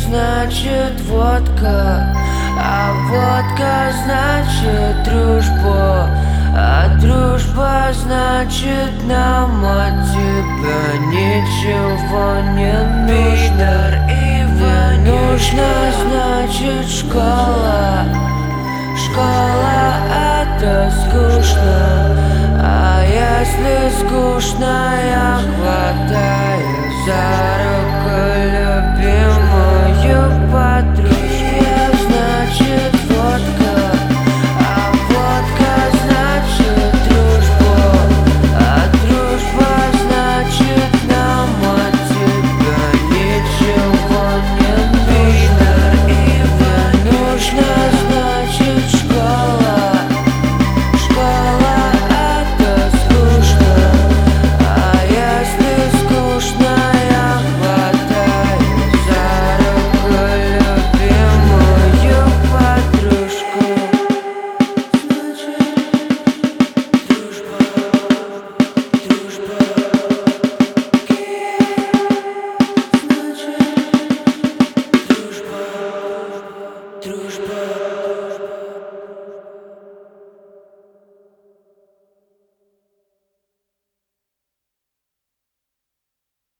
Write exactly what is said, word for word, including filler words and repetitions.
значит водка, а водка значит дружба, а дружба значит нам от тебя ничего не нужно. Не нужно, значит школа. Школа это скучно, а если скучно, я хватаю за руку